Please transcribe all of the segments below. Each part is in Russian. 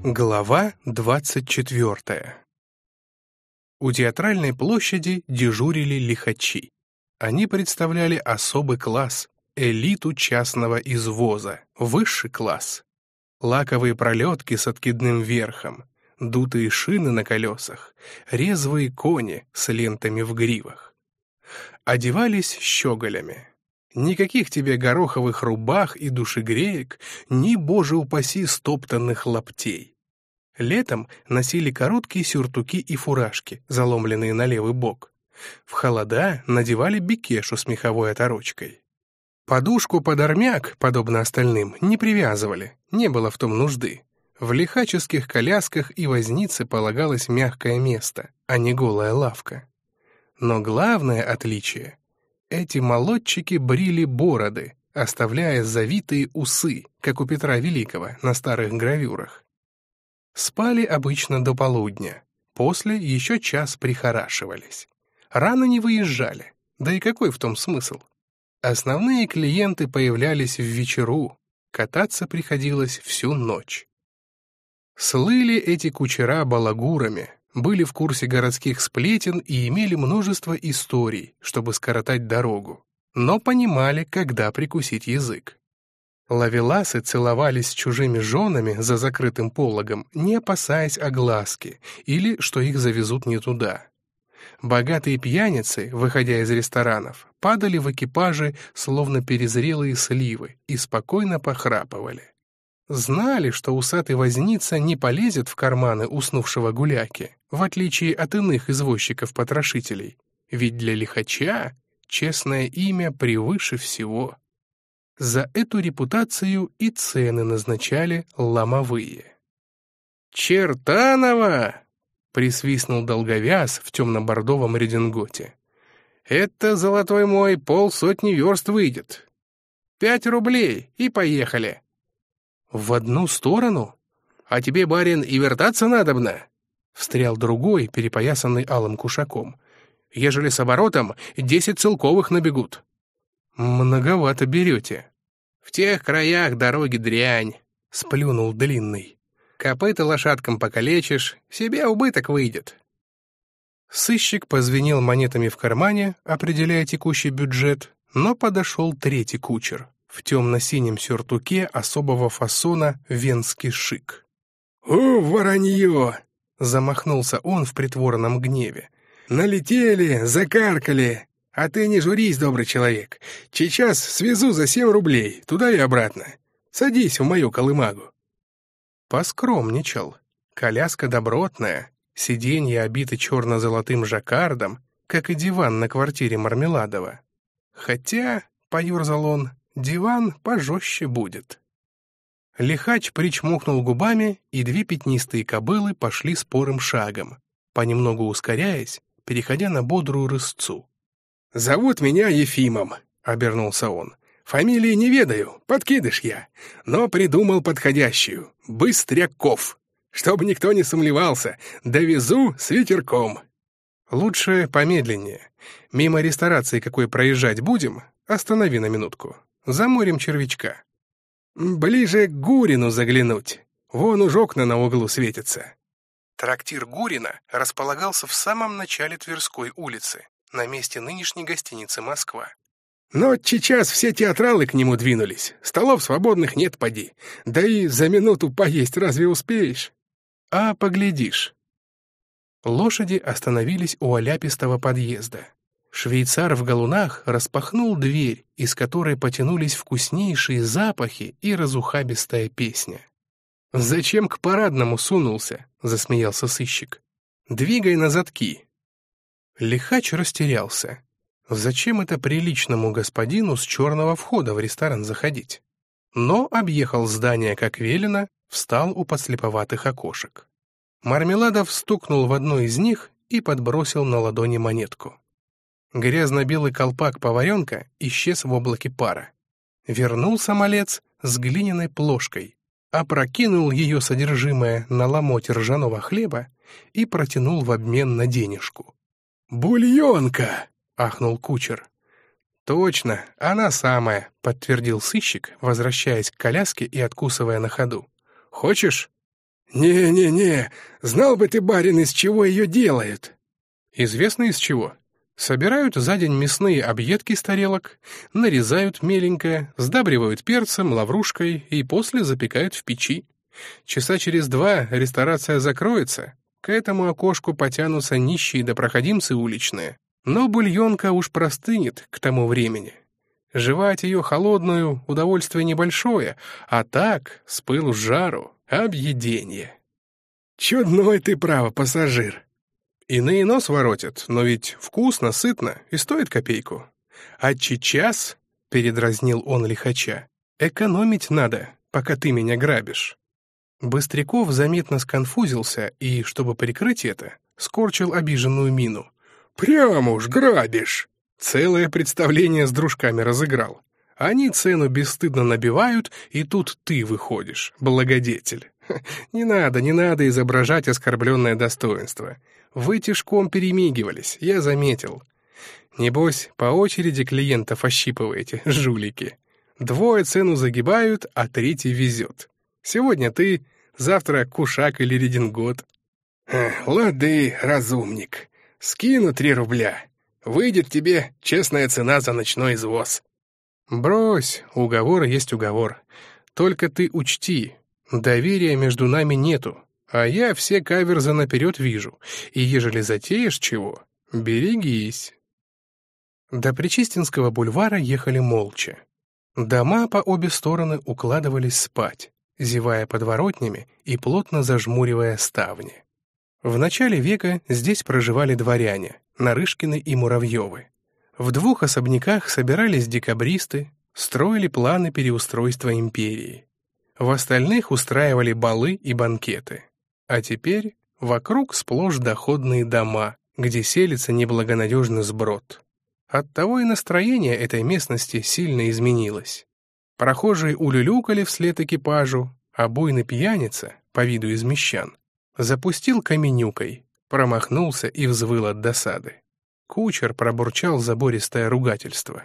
Глава 24. У театральной площади дежурили лихачи. Они представляли особый класс, элиту частного извоза, высший класс. Лаковые пролетки с откидным верхом, дутые шины на колесах, резвые кони с лентами в гривах. Одевались щеголями. Никаких тебе гороховых рубах и душегреек, ни, боже упаси, стоптанных лаптей. Летом носили короткие сюртуки и фуражки, заломленные на левый бок. В холода надевали бекешу с меховой оторочкой. Подушку под армяк, подобно остальным, не привязывали, не было в том нужды. В лихаческих колясках и вознице полагалось мягкое место, а не голая лавка. Но главное отличие — эти молодчики брили бороды, оставляя завитые усы, как у Петра Великого на старых гравюрах. Спали обычно до полудня, после еще час прихорашивались. Рано не выезжали, да и какой в том смысл? Основные клиенты появлялись в вечеру, кататься приходилось всю ночь. Слыли эти кучера балагурами, были в курсе городских сплетен и имели множество историй, чтобы скоротать дорогу, но понимали, когда прикусить язык. Ловеласы целовались с чужими женами за закрытым пологом, не опасаясь огласки или что их завезут не туда. Богатые пьяницы, выходя из ресторанов, падали в экипажи, словно перезрелые сливы, и спокойно похрапывали. Знали, что усатый возница не полезет в карманы уснувшего гуляки, в отличие от иных извозчиков-потрошителей, ведь для лихача честное имя превыше всего. За эту репутацию и цены назначали ломовые. «Чертанова!» — присвистнул долговяз в темно-бордовом рединготе. «Это, золотой мой, 50 верст выйдет. 5 рублей, и поехали». «В одну сторону? А тебе, барин, и вертаться надобно?» — встрял другой, перепоясанный алым кушаком. «Ежели с оборотом, 10 целковых набегут». «Многовато берете». «В тех краях дороги дрянь», — сплюнул длинный. «Копыта лошадкам покалечишь, себе убыток выйдет». Сыщик позвенел монетами в кармане, определяя текущий бюджет, но подошел третий кучер в темно-синем сюртуке особого фасона «Венский шик». «О, воронье!» — замахнулся он в притворном гневе. «Налетели, закаркали. А ты не журись, добрый человек. Сейчас свезу за 7 рублей, туда и обратно. Садись в мою колымагу». Поскромничал. Коляска добротная, сиденья обиты черно-золотым жаккардом, как и диван на квартире Мармеладова. Хотя, поерзал он, диван пожестче будет. Лихач причмокнул губами, и 2 пятнистые кобылы пошли спорым шагом, понемногу ускоряясь, переходя на бодрую рысцу. «Зовут меня Ефимом», — обернулся он. «Фамилии не ведаю, подкидыш я, но придумал подходящую — Быстряков. Чтоб никто не сомневался, довезу с ветерком». «Лучше помедленнее. Мимо ресторации какой проезжать будем, останови на минутку. Заморим червячка». «Ближе к Гурину заглянуть. Вон уж окна на углу светятся». Трактир Гурина располагался в самом начале Тверской улицы, на месте нынешней гостиницы «Москва». «Но сейчас все театралы к нему двинулись. Столов свободных нет, поди. Да и за минуту поесть разве успеешь?» «А поглядишь». Лошади остановились у оляпистого подъезда. Швейцар в галунах распахнул дверь, из которой потянулись вкуснейшие запахи и разухабистая песня. «Зачем к парадному сунулся?» — засмеялся сыщик. «Двигай на задки». Лихач растерялся. Зачем это приличному господину с черного входа в ресторан заходить? Но объехал здание как велено, встал у подслеповатых окошек. Мармеладов стукнул в одно из них и подбросил на ладони монетку. Грязно-белый колпак поваренка исчез в облаке пара. Вернулся малец с глиняной плошкой, опрокинул ее содержимое на ломоть ржаного хлеба и протянул в обмен на денежку. «Бульонка!» — ахнул кучер. «Точно, она самая», — подтвердил сыщик, возвращаясь к коляске и откусывая на ходу. «Хочешь?» «Не-не-не, знал бы ты, барин, из чего ее делают». Известно из чего. Собирают за день мясные объедки с тарелок, нарезают меленько, сдабривают перцем, лаврушкой и после запекают в печи. Часа через 2 ресторация закроется, к этому окошку потянутся нищие да проходимцы уличные. Но бульонка уж простынет к тому времени. Жевать ее холодную — удовольствие небольшое, а так, с пылу с жару, объеденье. «Чудной ты, право, пассажир». Иные нос воротят, но ведь вкусно, сытно и стоит копейку. А сейчас, — передразнил он лихача, — экономить надо, пока ты меня грабишь. Быстряков заметно сконфузился и, чтобы прикрыть это, скорчил обиженную мину. «Прямо уж грабишь!» Целое представление с дружками разыграл. Они цену бесстыдно набивают, и тут ты выходишь, благодетель. Не надо изображать оскорбленное достоинство. Вы тишком перемигивались, я заметил. Небось, по очереди клиентов ощипываете, жулики. 2 цену загибают, а 3 везет. Сегодня ты, завтра кушак или редингот. «Лады, разумник, скину 3 рубля. Выйдет тебе честная цена за ночной извоз». Брось, уговор есть уговор. Только ты учти, доверия между нами нету, а я все каверзы наперед вижу, и ежели затеешь чего, берегись. До Причистинского бульвара ехали молча. Дома по обе стороны укладывались спать, зевая подворотнями и плотно зажмуривая ставни. В начале века здесь проживали дворяне, Нарышкины и Муравьевы. В 2 особняках собирались декабристы, строили планы переустройства империи. В остальных устраивали балы и банкеты. А теперь вокруг сплошь доходные дома, где селится неблагонадежный сброд. Оттого и настроение этой местности сильно изменилось. Прохожие улюлюкали вслед экипажу, а буйный пьяница, по виду из мещан, запустил каменюкой, промахнулся и взвыл от досады. Кучер пробурчал забористое ругательство.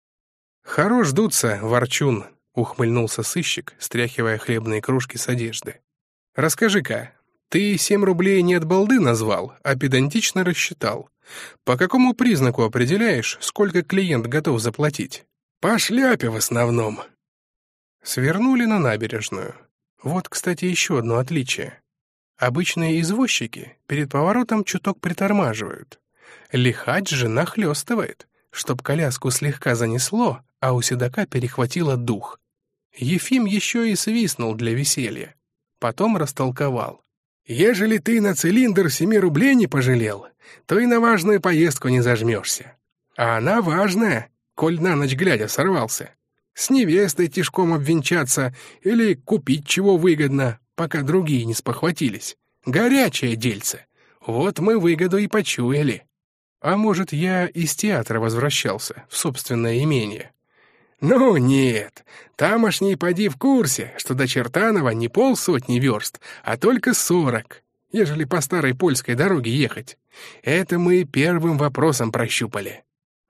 «Хорош дуться, ворчун», — ухмыльнулся сыщик, стряхивая хлебные крошки с одежды. «Расскажи-ка, ты 7 рублей не от балды назвал, а педантично рассчитал. По какому признаку определяешь, сколько клиент готов заплатить?» «По шляпе в основном». Свернули на набережную. Вот, кстати, еще одно отличие. Обычные извозчики перед поворотом чуток притормаживают. Лихач же нахлёстывает, чтоб коляску слегка занесло, а у седока перехватило дух. Ефим еще и свистнул для веселья. Потом растолковал. «Ежели ты на цилиндр 7 рублей не пожалел, то и на важную поездку не зажмешься. А она важная, коль на ночь глядя сорвался. С невестой тишком обвенчаться или купить чего выгодно, пока другие не спохватились. Горячее дельце. Вот мы выгоду и почуяли». А может, я из театра возвращался в собственное имение? «Ну нет, тамошний поди в курсе, что до Чертанова не 50 верст, а только 40, ежели по старой польской дороге ехать. Это мы первым вопросом прощупали».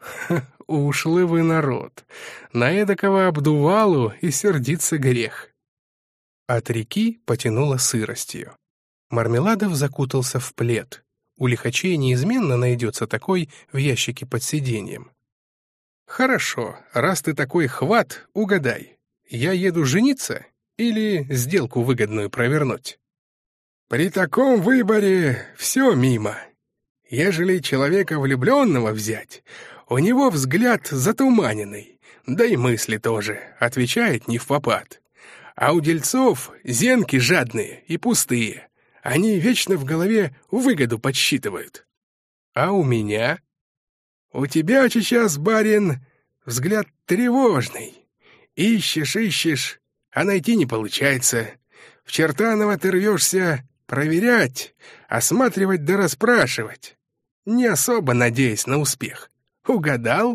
Ушлый вы народ. На эдакого обдувалу и сердиться грех. От реки потянуло сыростью. Мармеладов закутался в плед. У лихачей неизменно найдется такой в ящике под сиденьем. «Хорошо, раз ты такой хват, угадай, я еду жениться или сделку выгодную провернуть?» «При таком выборе все мимо. Ежели человека влюбленного взять, у него взгляд затуманенный, да и мысли тоже, отвечает невпопад. А у дельцов зенки жадные и пустые. Они вечно в голове выгоду подсчитывают». «А у меня?» «У тебя сейчас, барин, взгляд тревожный. Ищешь, а найти не получается. В Чертаново ты рвешься проверять, осматривать да расспрашивать, не особо надеясь на успех. Угадал?»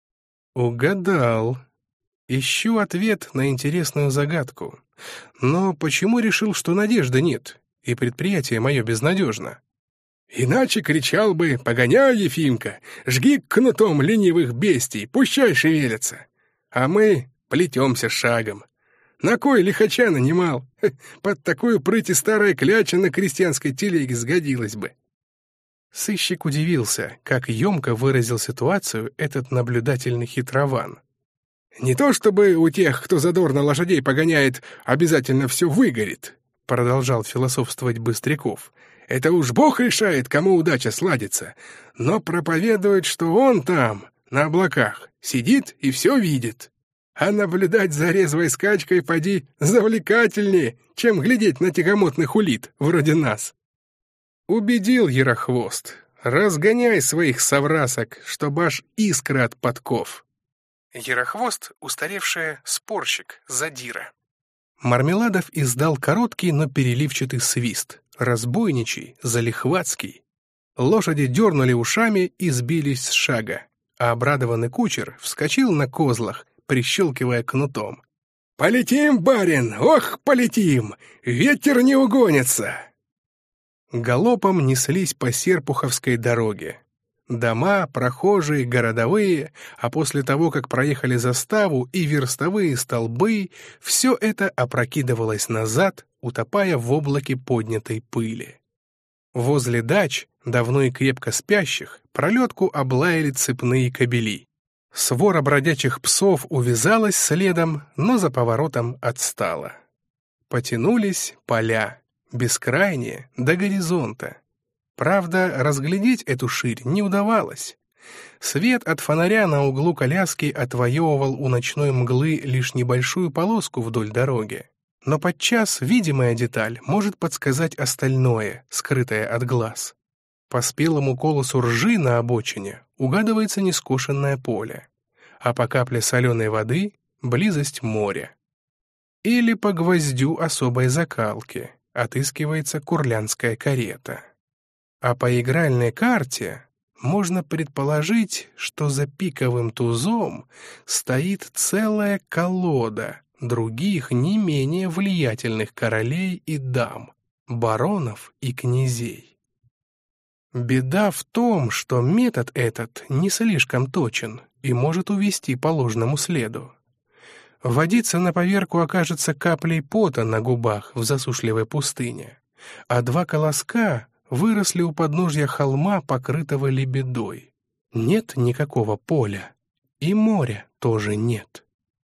«Угадал. Ищу ответ на интересную загадку. Но почему решил, что надежды нет, и предприятие мое безнадежно?» «Иначе кричал бы: погоняй, Ефимка, жги кнутом ленивых бестий, пущай шевелятся. А мы плетемся шагом. На кой лихача нанимал? Под такую прыть и старая кляча на крестьянской телеге сгодилась бы». Сыщик удивился, как емко выразил ситуацию этот наблюдательный хитрован. «Не то чтобы у тех, кто задорно лошадей погоняет, обязательно все выгорит», — продолжал философствовать Быстряков. «Это уж Бог решает, кому удача сладится, но проповедует, что он там, на облаках, сидит и все видит. А наблюдать за резвой скачкой поди завлекательнее, чем глядеть на тягомотных улит, вроде нас». Убедил Ярохвост. Разгоняй своих соврасок, чтоб аж искры от подков. Ярохвост — устаревшая спорщик, задира. Мармеладов издал короткий, но переливчатый свист, разбойничий, залихватский. Лошади дернули ушами и сбились с шага, а обрадованный кучер вскочил на козлах, прищелкивая кнутом. «Полетим, барин, ох, полетим! Ветер не угонится!» Галопом неслись по Серпуховской дороге. Дома, прохожие, городовые, а после того, как проехали заставу и верстовые столбы, все это опрокидывалось назад, утопая в облаке поднятой пыли. Возле дач, давно и крепко спящих, пролетку облаяли цепные кобели. Свора бродячих псов увязалась следом, но за поворотом отстала. Потянулись поля, бескрайние, до горизонта. Правда, разглядеть эту ширь не удавалось. Свет от фонаря на углу коляски отвоевывал у ночной мглы лишь небольшую полоску вдоль дороги. Но подчас видимая деталь может подсказать остальное, скрытое от глаз. По спелому колосу ржи на обочине угадывается нескошенное поле, а по капле соленой воды — близость моря. Или по гвоздю особой закалки отыскивается курлянская карета. А по игральной карте можно предположить, что за пиковым тузом стоит целая колода других не менее влиятельных королей и дам, баронов и князей. Беда в том, что метод этот не слишком точен и может увести по ложному следу. Водиться на поверку окажется каплей пота на губах в засушливой пустыне, а два колоска выросли у подножья холма, покрытого лебедой. Нет никакого поля, и моря тоже нет.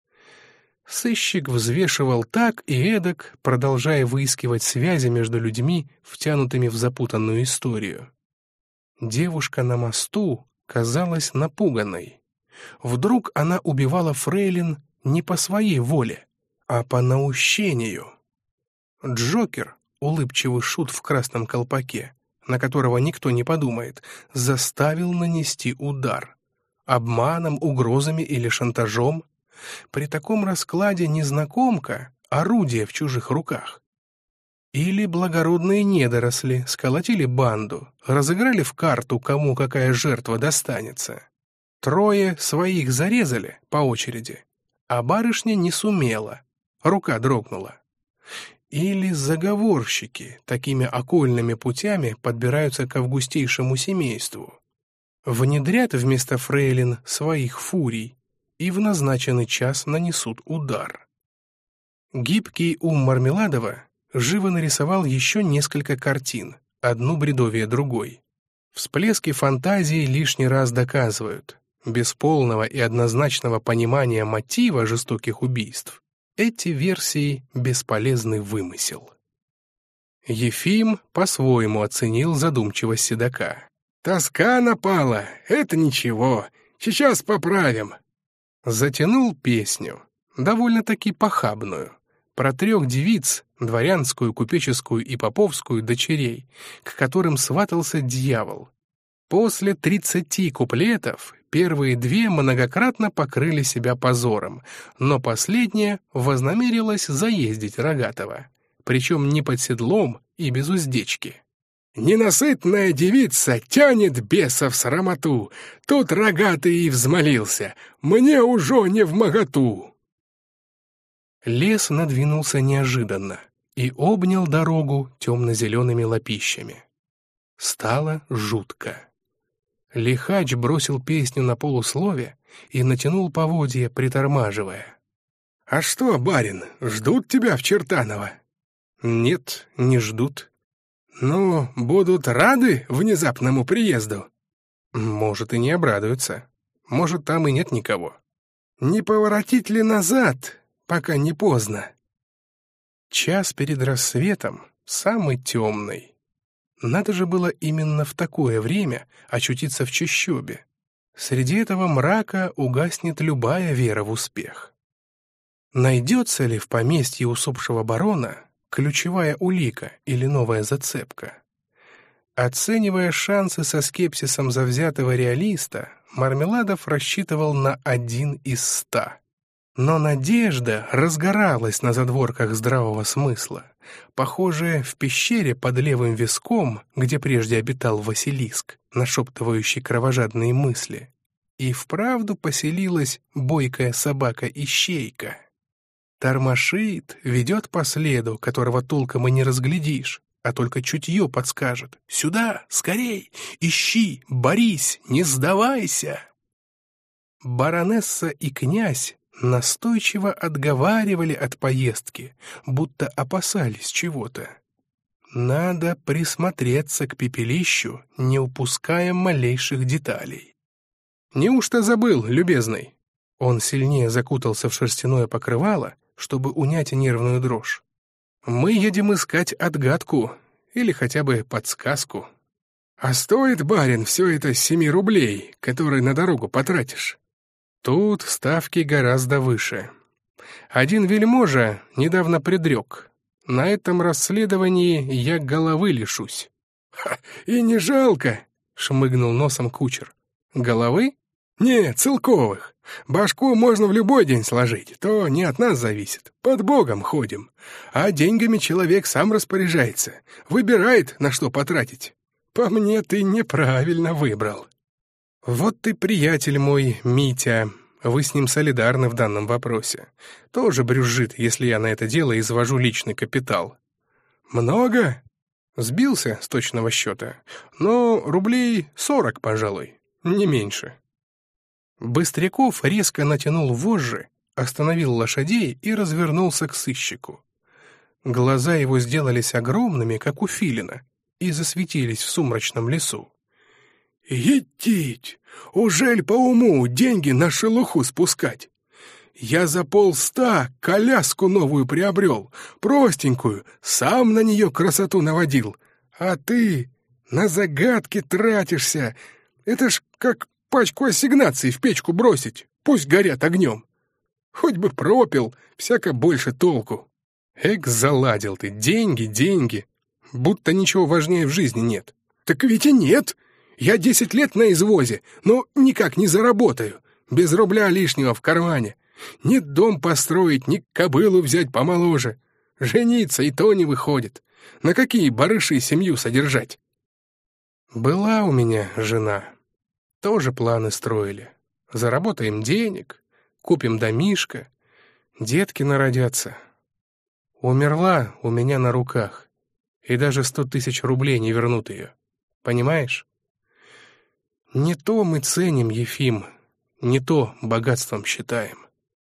Сыщик взвешивал так и эдак, продолжая выискивать связи между людьми, втянутыми в запутанную историю. Девушка на мосту казалась напуганной. Вдруг она убивала фрейлин не по своей воле, а по наущению. Джокер, улыбчивый шут в красном колпаке, на которого никто не подумает, заставил нанести удар. Обманом, угрозами или шантажом. При таком раскладе незнакомка — орудие в чужих руках. Или благородные недоросли сколотили банду, разыграли в карту, кому какая жертва достанется. Трое своих зарезали по очереди, а барышня не сумела, рука дрогнула. Или заговорщики такими окольными путями подбираются к августейшему семейству. Внедрят вместо фрейлин своих фурий и в назначенный час нанесут удар. Гибкий ум Мармеладова живо нарисовал еще несколько картин, одну бредовее другой. Всплески фантазии лишний раз доказывают, без полного и однозначного понимания мотива жестоких убийств эти версии — бесполезный вымысел. Ефим по-своему оценил задумчивость седока. «Тоска напала, это ничего, сейчас поправим». Затянул песню, довольно-таки похабную, про 3 девиц, дворянскую, купеческую и поповскую дочерей, к которым сватался дьявол. После 30 куплетов первые 2 многократно покрыли себя позором, но последняя вознамерилась заездить Рогатого, причем не под седлом и без уздечки. «Ненасытная девица тянет беса в срамоту, тут Рогатый и взмолился, мне уже не вмоготу». Лес надвинулся неожиданно и обнял дорогу темно-зелеными лапищами. Стало жутко. Лихач бросил песню на полуслове и натянул поводья, притормаживая. «А что, барин, ждут тебя в Чертаново?» «Нет, не ждут». «Ну, будут рады внезапному приезду?» «Может, и не обрадуются. Может, там и нет никого». «Не поворотить ли назад, пока не поздно?» Час перед рассветом, самый темный. Надо же было именно в такое время очутиться в чащобе. Среди этого мрака угаснет любая вера в успех. Найдется ли в поместье усопшего барона ключевая улика или новая зацепка? Оценивая шансы со скепсисом завзятого реалиста, Мармеладов рассчитывал на 1 из 100. Но надежда разгоралась на задворках здравого смысла. Похоже, в пещере под левым виском, где прежде обитал Василиск, нашептывающий кровожадные мысли, и вправду поселилась бойкая собака-ищейка. Тормошит, ведет по следу, которого толком и не разглядишь, а только чутье подскажет. «Сюда, скорей! Ищи, борись, не сдавайся!» Баронесса и князь настойчиво отговаривали от поездки, будто опасались чего-то. Надо присмотреться к пепелищу, не упуская малейших деталей. «Неужто забыл, любезный?» Он сильнее закутался в шерстяное покрывало, чтобы унять нервную дрожь. «Мы едем искать отгадку или хотя бы подсказку». «А стоит, барин, все это 7 рублей, которые на дорогу потратишь?» Тут ставки гораздо выше. Один вельможа недавно предрек: на этом расследовании я головы лишусь. «И не жалко!» — шмыгнул носом кучер. «Головы?» «Не, целковых. Башку можно в любой день сложить, то не от нас зависит. Под Богом ходим. А деньгами человек сам распоряжается, выбирает, на что потратить. По мне, ты неправильно выбрал». «Вот ты, приятель мой, Митя, вы с ним солидарны в данном вопросе. Тоже брюзжит, если я на это дело извожу личный капитал». «Много?» Сбился с точного счета, но рублей 40, пожалуй, не меньше. Быстряков резко натянул вожжи, остановил лошадей и развернулся к сыщику. Глаза его сделались огромными, как у филина, и засветились в сумрачном лесу. «Етить! Ужель по уму деньги на шелуху спускать? Я за 50 коляску новую приобрел, простенькую, сам на нее красоту наводил. А ты на загадки тратишься. Это ж как пачку ассигнаций в печку бросить, пусть горят огнем. Хоть бы пропил, всяко больше толку». Эк, заладил ты, деньги, деньги. Будто ничего важнее в жизни нет. «Так ведь и нет. Я 10 лет на извозе, но никак не заработаю. Без рубля лишнего в кармане. Ни дом построить, ни кобылу взять помоложе. Жениться и то не выходит. На какие барыши семью содержать?» «Была у меня жена. Тоже планы строили. Заработаем денег, купим домишко, детки народятся. Умерла у меня на руках, и даже 100 000 рублей не вернут ее. Понимаешь? Не то мы ценим, Ефим, не то богатством считаем.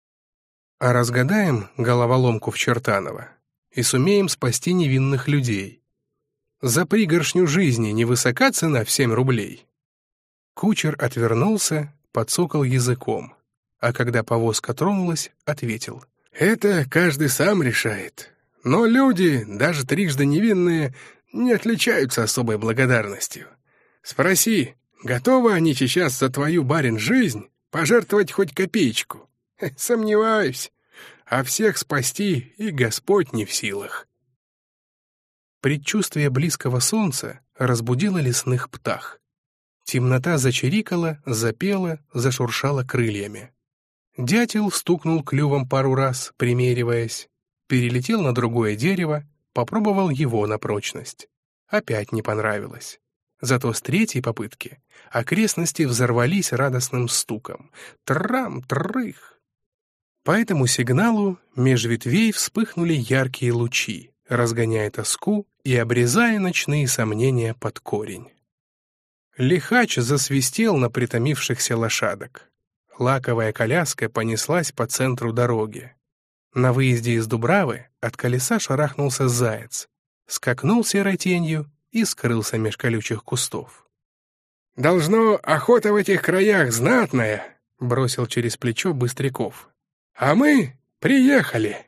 А разгадаем головоломку в Чертаново и сумеем спасти невинных людей. За пригоршню жизни невысока цена в 7 рублей». Кучер отвернулся, подсокал языком, а когда повозка тронулась, ответил: «Это каждый сам решает. Но люди, даже трижды невинные, не отличаются особой благодарностью. Спроси, готовы они сейчас за твою, барин, жизнь пожертвовать хоть копеечку? Сомневаюсь. А всех спасти и Господь не в силах». Предчувствие близкого солнца разбудило лесных птах. Темнота зачирикала, запела, зашуршала крыльями. Дятел стукнул клювом пару раз, примериваясь, перелетел на другое дерево, попробовал его на прочность. Опять не понравилось. Зато с 3-й попытки окрестности взорвались радостным стуком. Трам-трых! По этому сигналу меж ветвей вспыхнули яркие лучи, разгоняя тоску и обрезая ночные сомнения под корень. Лихач засвистел на притомившихся лошадок. Лаковая коляска понеслась по центру дороги. На выезде из Дубравы от колеса шарахнулся заяц, скакнул серой тенью и скрылся меж колючих кустов. «Должно, охота в этих краях знатная», — бросил через плечо Быстряков. «А мы приехали».